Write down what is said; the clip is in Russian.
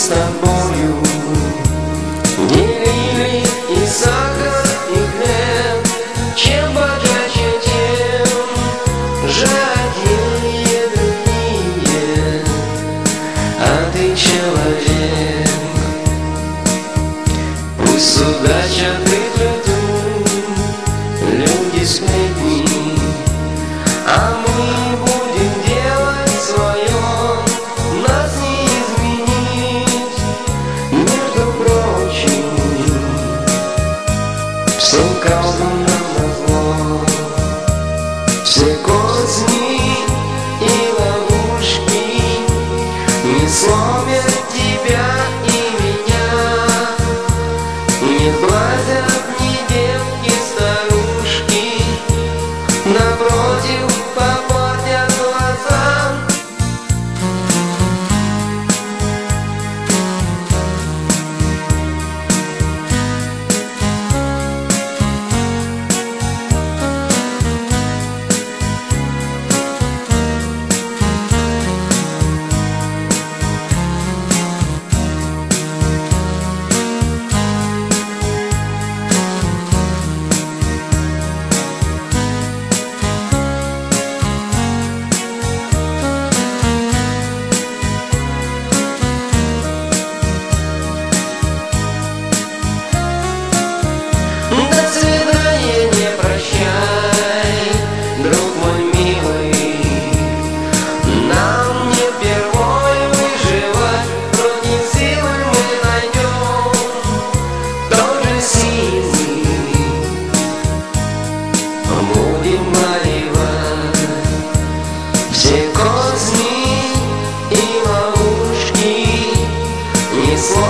тобою делили и сахар, и хлеб. Чем богаче, тем жаднее другие, а ты человек. Пусть удача приплетут люди сплетни, а мы будем делать свое, нас не изменить. Между прочим, все колдунам назло, все козни и ловушки не сломят тебя и меня. Не сглазят ни девки, старушки, напротив, попортят глаза. Будем наливать все козни и ловушки, не сломят